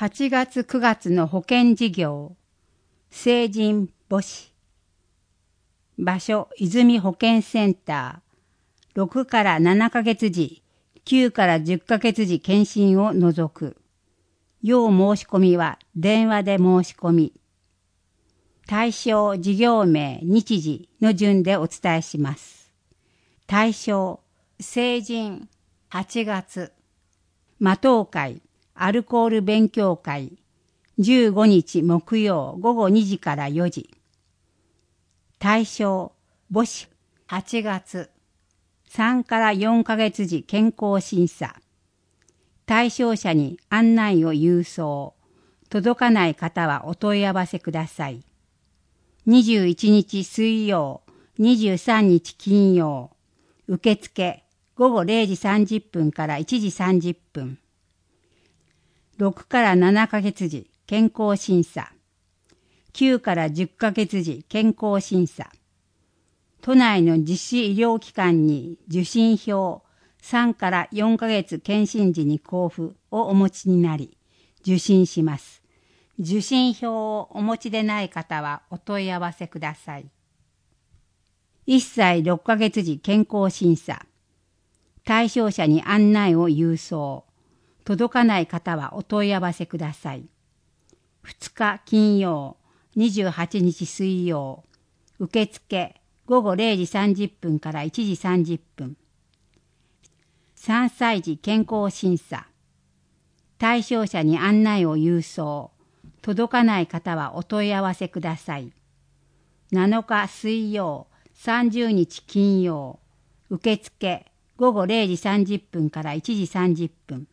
8月9月の保険事業、成人母子。場所、泉保健センター。6から7ヶ月時、9から10ヶ月時検診を除く。要申し込みは電話で申し込み。対象事業名、日時の順でお伝えします。対象、成人、8月。麻藤会、アルコール勉強会、15日木曜午後2時から4時。対象、母子、8月。3から4ヶ月時健康審査。対象者に案内を郵送。届かない方はお問い合わせください。21日水曜、23日金曜。受付、午後0時30分から1時30分。6から7ヶ月時健康審査。9から10ヶ月時健康審査。都内の実施医療機関に受診票3から4ヶ月検診時に交付をお持ちになり、受診します。受診票をお持ちでない方はお問い合わせください。1歳6ヶ月時健康審査。対象者に案内を郵送。届かない方はお問い合わせください。2日金曜、28日水曜。受付、午後0時30分から1時30分。3歳児健康審査。対象者に案内を郵送。届かない方はお問い合わせください。7日水曜、30日金曜。受付、午後0時30分から1時30分。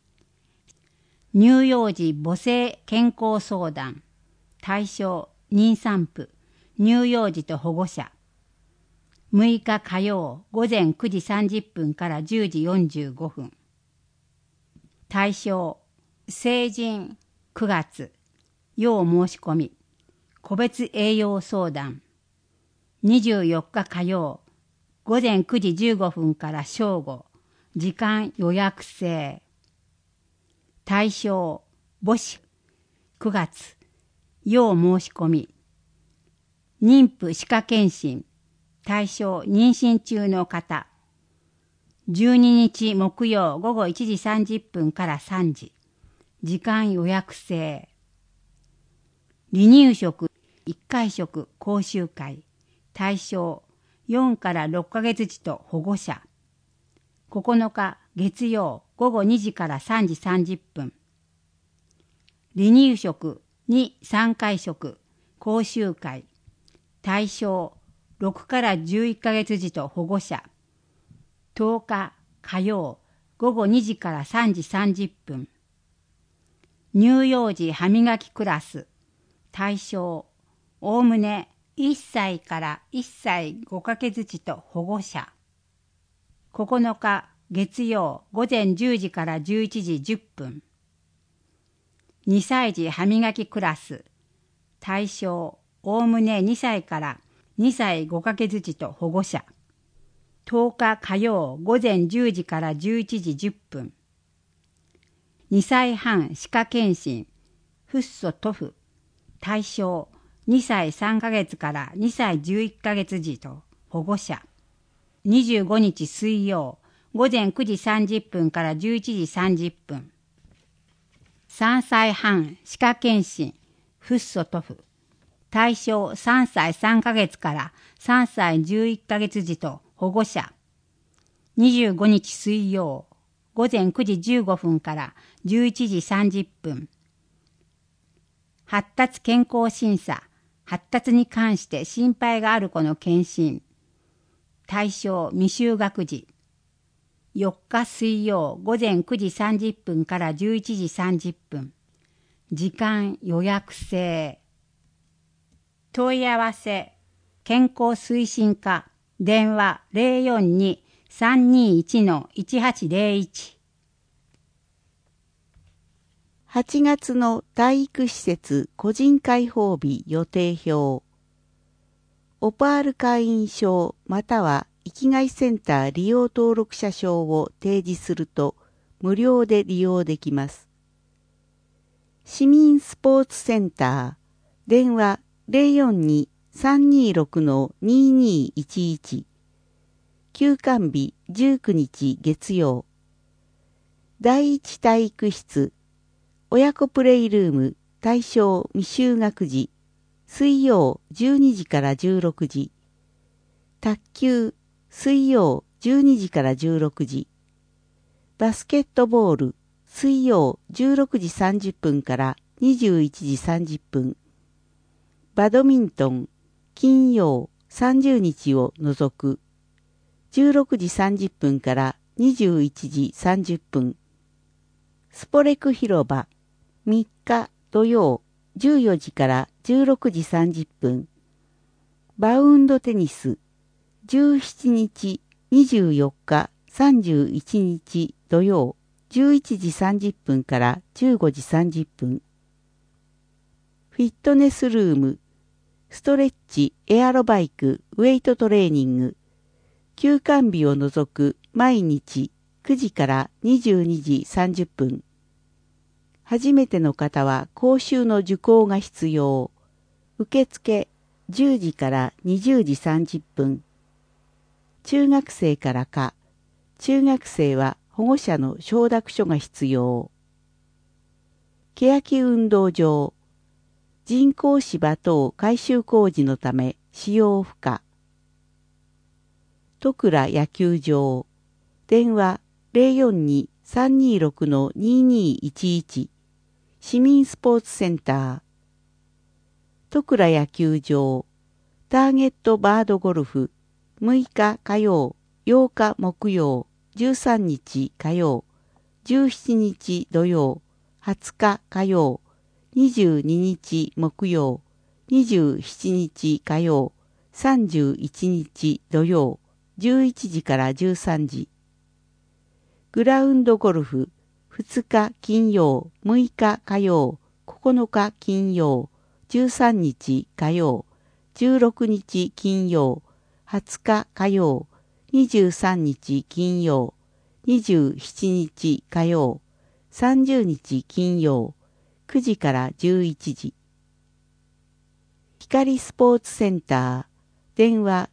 乳幼児母性健康相談。対象、妊産婦、乳幼児と保護者。6日火曜午前9時30分から10時45分。対象、成人9月。要申し込み。個別栄養相談。24日火曜午前9時15分から正午。時間予約制。対象、母子、9月、要申し込み。妊婦歯科検診、対象、妊娠中の方。12日木曜午後1時30分から3時。時間予約制。離乳食、1回食講習会。対象、4から6ヶ月児と保護者。9日月曜午後2時から3時30分。離乳食2、3回食講習会。対象6から11ヶ月児と保護者。10日火曜午後2時から3時30分。乳幼児歯磨きクラス。対象おおむね1歳から1歳5ヶ月児と保護者。9日月曜午前10時から11時10分。2歳児歯磨きクラス。対象おおむね2歳から2歳5ヶ月児と保護者。10日火曜午前10時から11時10分。2歳半歯科検診。フッ素塗布。対象2歳3ヶ月から2歳11ヶ月児と保護者。25日水曜午前9時30分から11時30分。3歳半歯科検診。フッ素塗布。対象3歳3ヶ月から3歳11ヶ月児と保護者。25日水曜午前9時15分から11時30分。発達健康審査。発達に関して心配がある子の検診。対象未就学児。4日水曜午前9時30分から11時30分。時間予約制。問い合わせ。健康推進課。電話 042-321-1801。 8月の体育施設個人開放日予定表。オパール会員証または生きがいセンター利用登録者証を提示すると無料で利用できます。 市民スポーツセンター、電話042-326-2211、休館日19日月曜。第一体育室、親子プレイルーム対象未就学児、水曜12時から16時。卓球、水曜12時から16時。バスケットボール、水曜16時30分から21時30分。バドミントン、金曜30日を除く。16時30分から21時30分。スポレク広場、3日土曜14時から16時30分。バウンドテニス、17日、24日、31日土曜11時30分から15時30分。フィットネスルーム、ストレッチ、エアロバイク、ウェイトトレーニング。休館日を除く毎日9時から22時30分。初めての方は講習の受講が必要。受付10時から20時30分。中学生からか、中学生は保護者の承諾書が必要。欅運動場、人工芝等改修工事のため使用不可。戸倉野球場、電話042-326-2211、市民スポーツセンター。戸倉野球場、ターゲットバードゴルフ、6日火曜、8日木曜、13日火曜、17日土曜、20日火曜、22日木曜、27日火曜、31日土曜、11時から13時。グラウンドゴルフ、2日金曜、6日火曜、9日金曜、13日火曜、16日金曜、20日火曜、23日金曜、27日火曜、30日金曜、9時から11時。光スポーツセンター、電話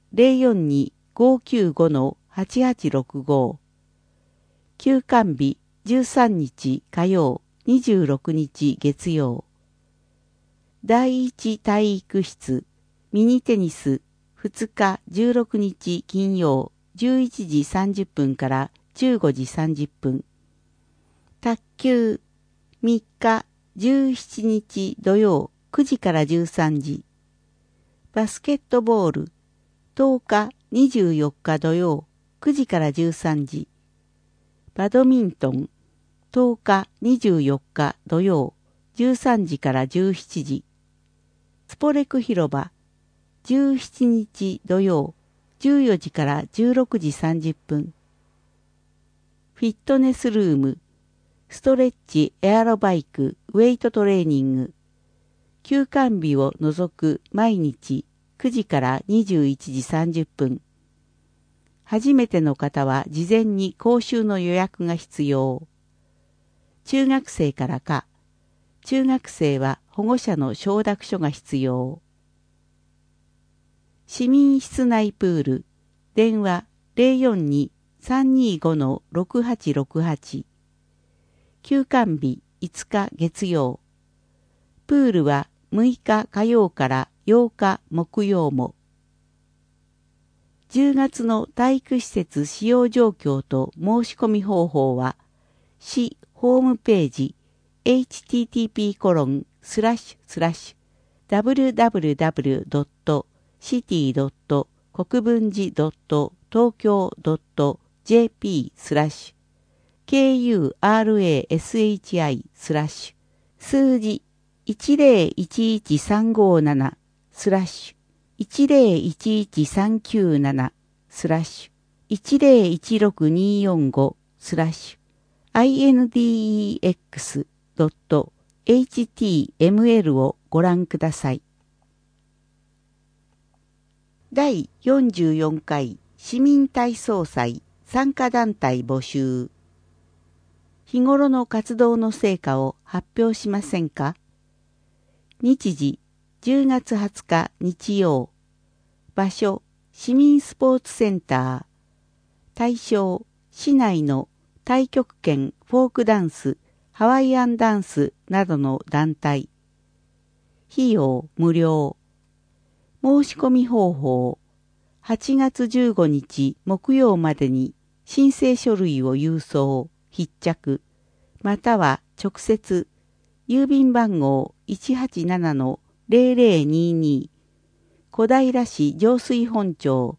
042-595-8865。休館日13日火曜、26日月曜。第一体育室、ミニテニス、2日16日金曜、11時30分から15時30分。卓球、3日17日土曜、9時から13時。バスケットボール、10日24日土曜、9時から13時。バドミントン、10日24日土曜、13時から17時。スポレク広場、17日土曜、14時から16時30分。フィットネスルーム、ストレッチ、エアロバイク、ウェイトトレーニング。休館日を除く毎日9時から21時30分。初めての方は事前に講習の予約が必要。中学生からか、中学生は保護者の承諾書が必要。市民室内プール、電話042-325-6868。休館日5日月曜。プールは6日火曜から8日木曜も。10月の体育施設使用状況と申し込み方法は、市ホームページ http://www.city. 国分寺 .tokyo.jp/ KURASHI/ 数字 1011357/ 1011397/ 1016245/ index.html をご覧ください。第44回市民体操祭参加団体募集。 日頃の活動の成果を発表しませんか？日時10月20日日曜。場所市民スポーツセンター。対象市内の太極拳、フォークダンス、ハワイアンダンスなどの団体。費用無料。申し込み方法。8月15日木曜までに申請書類を郵送、必着、または直接、郵便番号 187-0022、小平市上水本町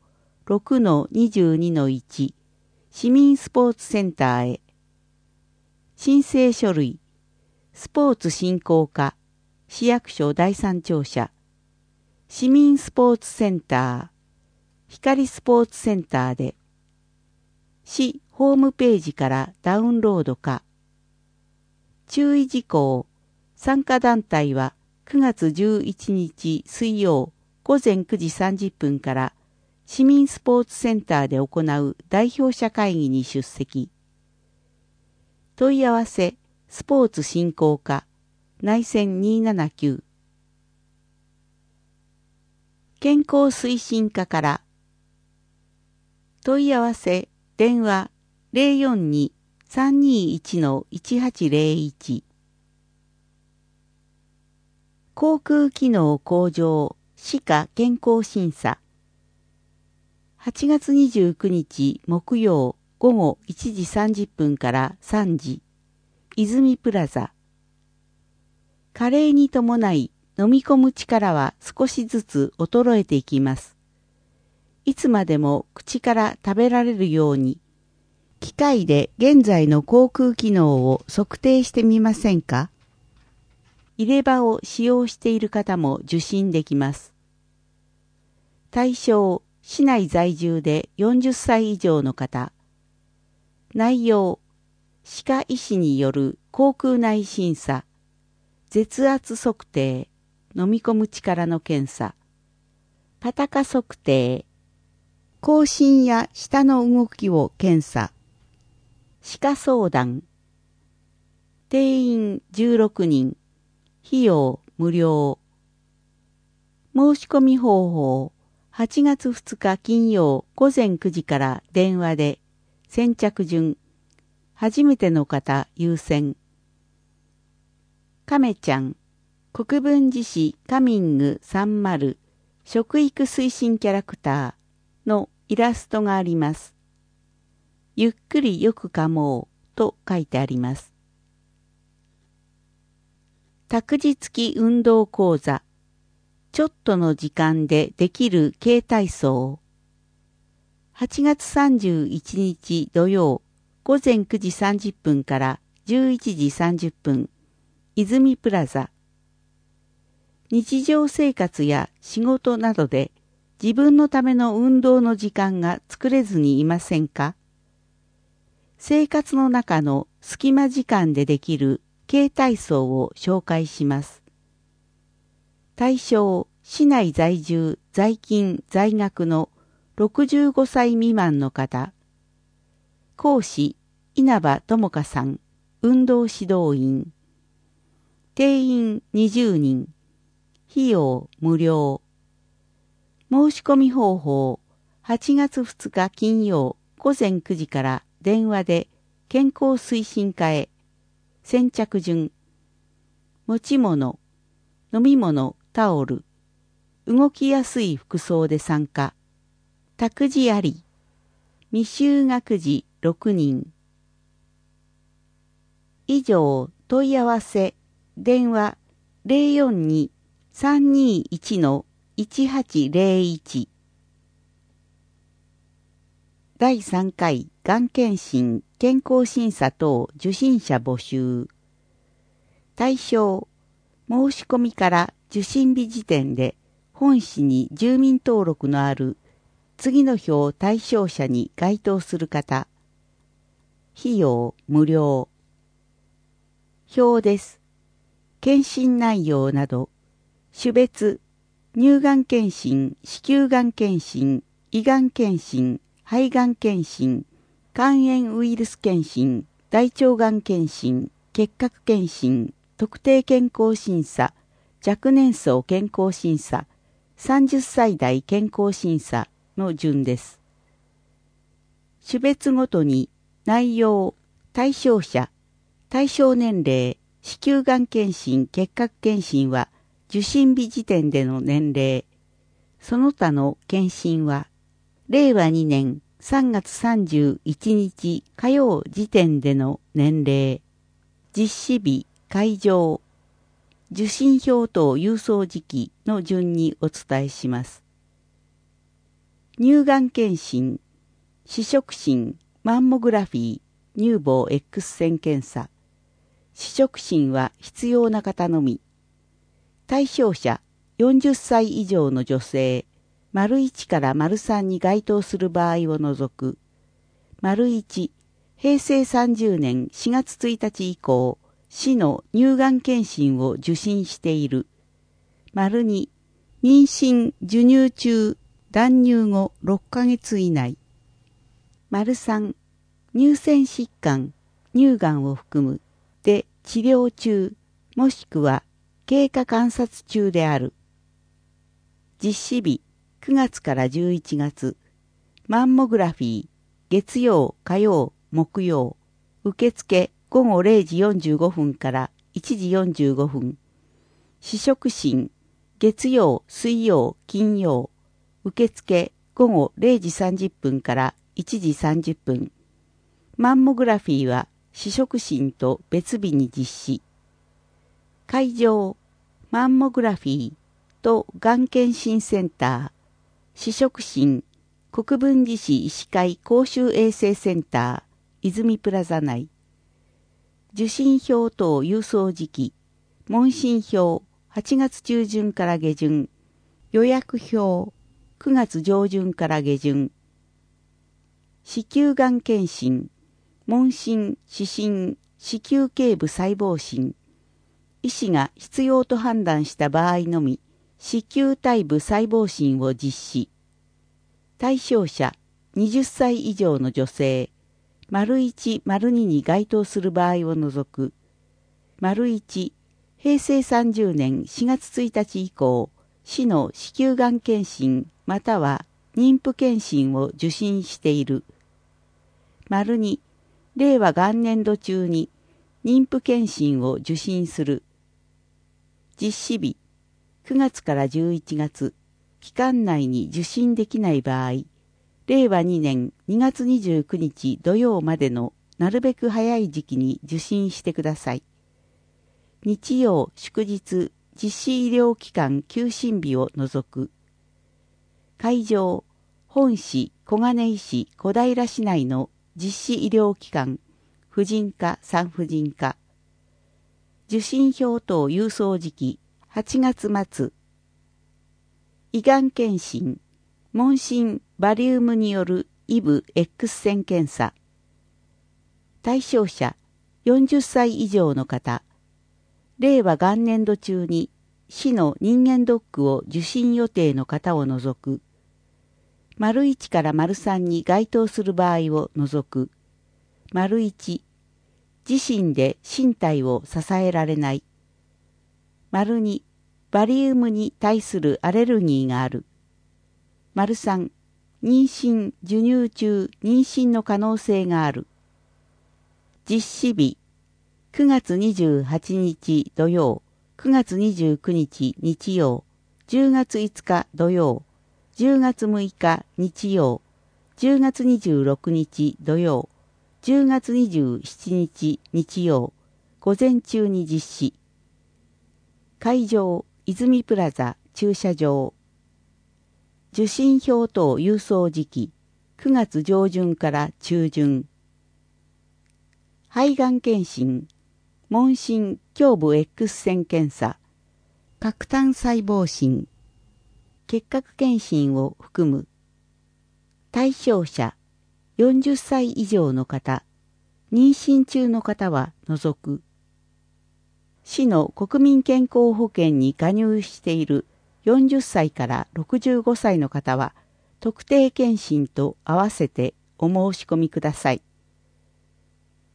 6-22-1、市民スポーツセンターへ。申請書類、スポーツ振興課、市役所第三庁舎、市民スポーツセンター、光スポーツセンターで、市ホームページからダウンロードか。注意事項、参加団体は9月11日水曜午前9時30分から市民スポーツセンターで行う代表者会議に出席。問い合わせ、スポーツ振興課、内線279。健康推進課から、問い合わせ、電話042-321-1801。口腔機能向上、歯科健康審査。8月29日木曜午後1時30分から3時、泉プラザ。加齢に伴い飲み込む力は少しずつ衰えていきます。いつまでも口から食べられるように、機械で現在の口腔機能を測定してみませんか？入れ歯を使用している方も受診できます。対象、市内在住で40歳以上の方。内容、歯科医師による口腔内審査、舌圧測定、飲み込む力の検査、パタカ測定、口唇や舌の動きを検査、歯科相談、定員16人、費用無料。申し込み方法、8月2日金曜午前9時から電話で、先着順、初めての方優先。亀ちゃん、国分寺市カミング30、食育推進キャラクターのイラストがあります。ゆっくりよく噛もうと書いてあります。託児付き運動講座、ちょっとの時間でできる軽体操。8月31日土曜午前9時30分から11時30分、泉プラザ。日常生活や仕事などで自分のための運動の時間が作れずにいませんか？生活の中の隙間時間でできる軽体操を紹介します。対象、市内在住、在勤、在学の65歳未満の方。講師、稲葉智香さん、運動指導員。定員20人。費用無料。申し込み方法、8月2日金曜午前9時から電話で健康推進課へ。先着順。持ち物、飲み物、タオル。動きやすい服装で参加。託児あり。未就学児6人。以上、問い合わせ、電話042-321-1801。第3回がん検診健康審査等受診者募集。対象、申し込みから受診日時点で本市に住民登録のある次の表対象者に該当する方。費用無料。表です。検診内容など、種別、乳がん検診、子宮がん検診、胃がん検診、肺がん検診、肝炎ウイルス検診、 大腸がん検診、結核検診、特定健康審査、若年層健康審査、30歳代健康審査の順です。種別ごとに内容、対象者、対象年齢、子宮がん検診、結核検診は受診日時点での年齢、その他の検診は、令和2年3月31日火曜時点での年齢、実施日、会場、受診票等郵送時期の順にお伝えします。乳がん検診、視触診、マンモグラフィー、乳房 X 線検査。視触診は必要な方のみ。対象者、40歳以上の女性、①から③に該当する場合を除く。①、平成30年4月1日以降、市の乳がん検診を受診している。②、妊娠、授乳中、断乳後6ヶ月以内。③、乳腺疾患、乳がんを含む、で治療中、もしくは経過観察中である。実施日、9月から11月。マンモグラフィー、月曜、火曜、木曜。受付午後0時45分から1時45分。視触診、月曜、水曜、金曜。受付午後0時30分から1時30分。マンモグラフィーは視触診と別日に実施。会場、マンモグラフィーとがん検診センター、視触診、国分寺市医師会公衆衛生センター、泉プラザ内。受診票等郵送時期、問診票8月中旬から下旬、予約票9月上旬から下旬。子宮がん検診、問診、視診、子宮頸部細胞診。医師が必要と判断した場合のみ、子宮体部細胞診を実施。対象者、20歳以上の女性、①、②に該当する場合を除く。①、平成30年4月1日以降、市の子宮がん検診または妊婦検診を受診している。②、令和元年度中に妊婦検診を受診する。実施日、9月から11月、期間内に受診できない場合、令和2年2月29日土曜までのなるべく早い時期に受診してください。日曜、祝日、実施医療機関休診日を除く。会場、本市、小金井市、小平市内の実施医療機関、婦人科、産婦人科。受診票等郵送時期、8月末。胃がん検診、問診バリウムによるイブ X 線検査。対象者、40歳以上の方。令和元年度中に市の人間ドックを受診予定の方を除く。①から③に該当する場合を除く。①、自身で身体を支えられない。②、バリウムに対するアレルギーがある。③、妊娠、授乳中、妊娠の可能性がある。実施日、9月28日土曜、9月29日日曜、10月5日土曜、10月6日日曜、10月26日土曜、10月27日日曜、午前中に実施。会場、泉プラザ駐車場。受診票等郵送時期、9月上旬から中旬。肺がん検診、問診胸部 X 線検査、核炭細胞診、結核検診を含む。対象者、40歳以上の方、妊娠中の方は除く。市の国民健康保険に加入している40歳から65歳の方は、特定健診と合わせてお申し込みください。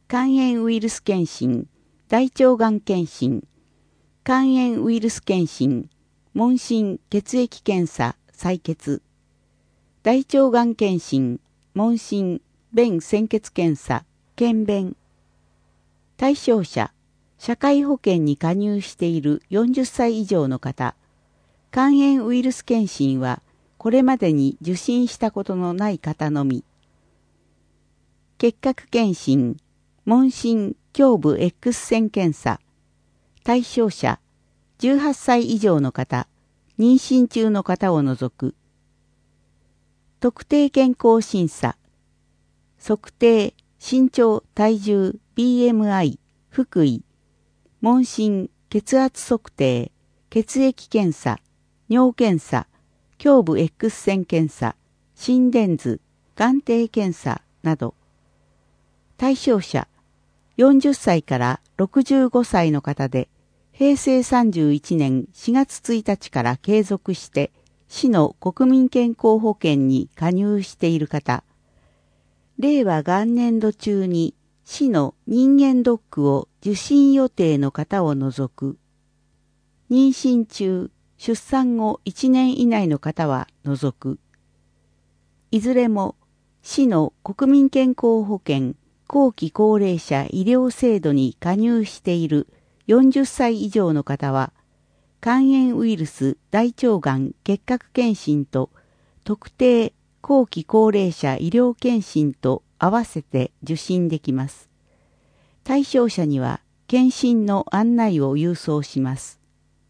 肝炎ウイルス検診、大腸がん検診、肝炎ウイルス検診、問診血液検査、採血、大腸がん検診、問診便潜血検査、検便。対象者、社会保険に加入している40歳以上の方、肝炎ウイルス検診はこれまでに受診したことのない方のみ。結核検診、問診胸部 X 線検査。対象者、18歳以上の方、妊娠中の方を除く。特定健康審査。測定、身長、体重、BMI、腹囲。問診、血圧測定、血液検査、尿検査、胸部 X 線検査、心電図、眼底検査など。対象者、40歳から65歳の方で、平成31年4月1日から継続して市の国民健康保険に加入している方、令和元年度中に市の人間ドックを受診予定の方を除く、妊娠中、出産後1年以内の方は除く、いずれも市の国民健康保険後期高齢者医療制度に加入している40歳以上の方は、肝炎ウイルス大腸がん結核検診と特定後期高齢者医療検診と合わせて受診できます。対象者には検診の案内を郵送します。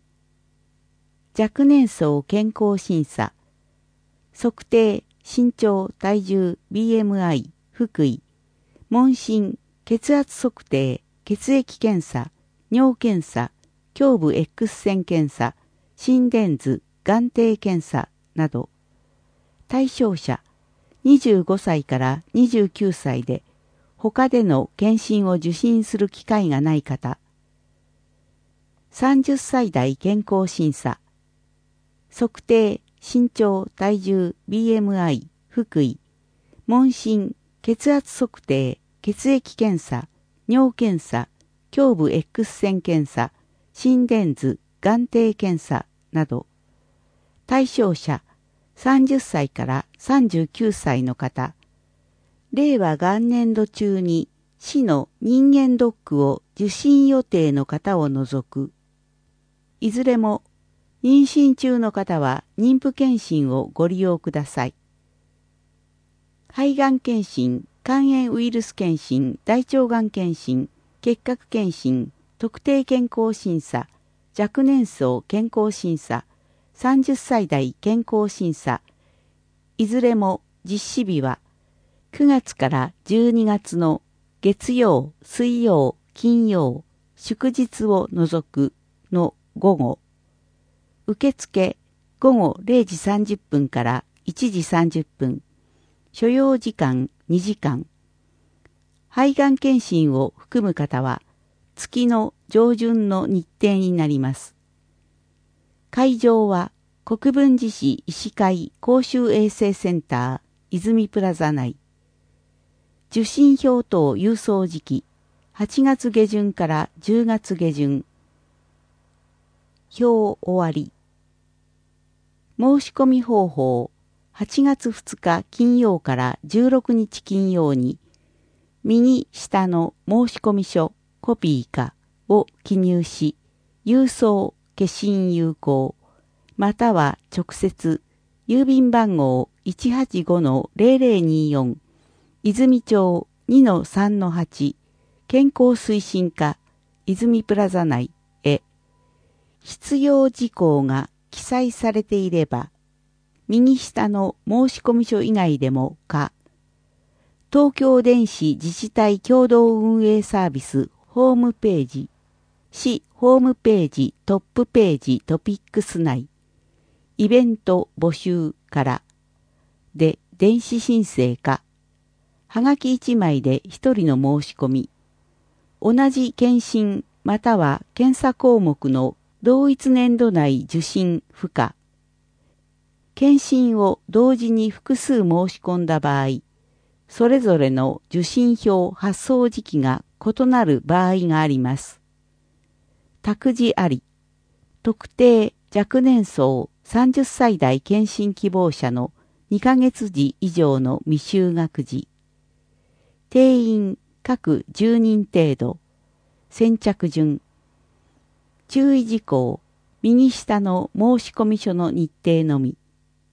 若年層健康審査、測定、身長、体重、BMI、腹囲、問診、血圧測定、血液検査、尿検査、胸部 X 線検査、心電図、眼底検査など。対象者、25歳から29歳で、他での検診を受診する機会がない方。30歳代健康審査。測定、身長、体重、BMI、腹囲、問診、血圧測定、血液検査、尿検査、胸部 X 線検査、心電図、眼底検査など。対象者、30歳から39歳の方。令和元年度中に市の人間ドックを受診予定の方を除く。いずれも妊娠中の方は妊婦検診をご利用ください。肺がん検診、肝炎ウイルス検診、大腸がん検診、結核検診、特定健康審査、若年層健康審査、30歳代健康審査、いずれも実施日は9月から12月の月曜、水曜、金曜、祝日を除くの午後。受付午後0時30分から1時30分。所要時間2時間。肺がん検診を含む方は月の上旬の日程になります。会場は国分寺市医師会公衆衛生センター泉プラザ内。受診票等郵送時期8月下旬から10月下旬。表終わり。申し込み方法8月2日金曜から16日金曜に右下の申込書コピーかを記入し、郵送消印有効または直接郵便番号 185-0024 泉町 2-3-8 健康推進課泉プラザ内へ必要事項が記載されていれば右下の申込書以外でもか東京電子自治体共同運営サービスホームページ市ホームページトップページトピックス内イベント募集からで電子申請かはがき1枚で1人の申し込み同じ検診または検査項目の同一年度内受診不可検診を同時に複数申し込んだ場合それぞれの受診票発送時期が異なる場合があります。託児あり、特定若年層30歳代検診希望者の2ヶ月時以上の未就学児。定員各10人程度。先着順。注意事項。右下の申込書の日程のみ。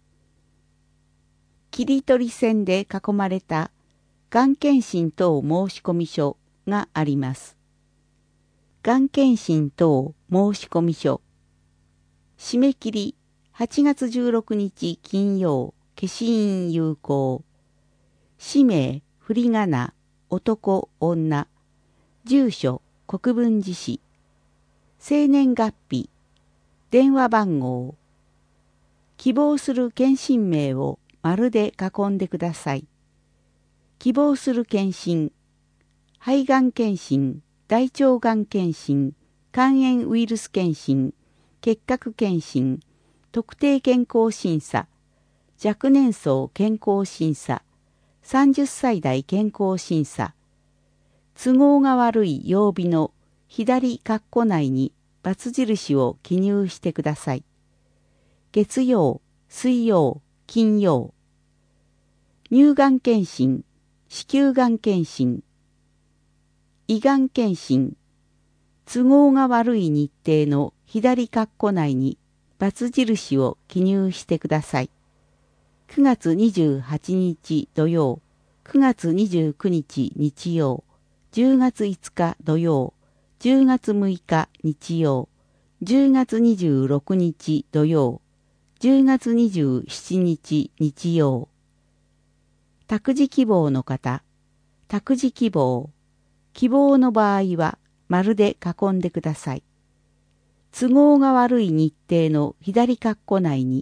切り取り線で囲まれたがん検診等申込書があります。がん検診等申込書。締め切り8月16日金曜、消印有効。氏名、振り仮名、男、女。住所、国分寺市。生年月日。電話番号。希望する検診名を丸で囲んでください。希望する検診。肺がん検診、大腸がん検診、肝炎ウイルス検診、結核検診、特定健康審査、若年層健康審査、30歳代健康審査。都合が悪い曜日の左括弧内に×印を記入してください。月曜、水曜、金曜。乳がん検診、子宮がん検診、胃がん検診。都合が悪い日程の左括弧内に×印を記入してください。9月28日土曜、9月29日日曜、10月5日土曜、10月6日日曜、10月26日土曜、10月27日日曜。託児希望の方、託児希望。希望の場合は丸で囲んでください。都合が悪い日程の左括弧内に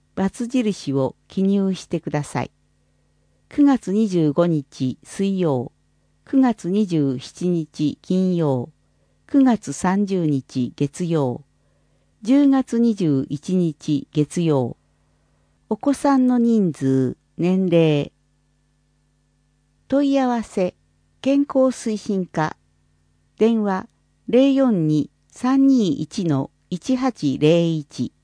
×印を記入してください。9月25日水曜、9月27日金曜、9月30日月曜、10月21日月曜。お子さんの人数、年齢。問い合わせ、健康推進課。電話 042-321-1801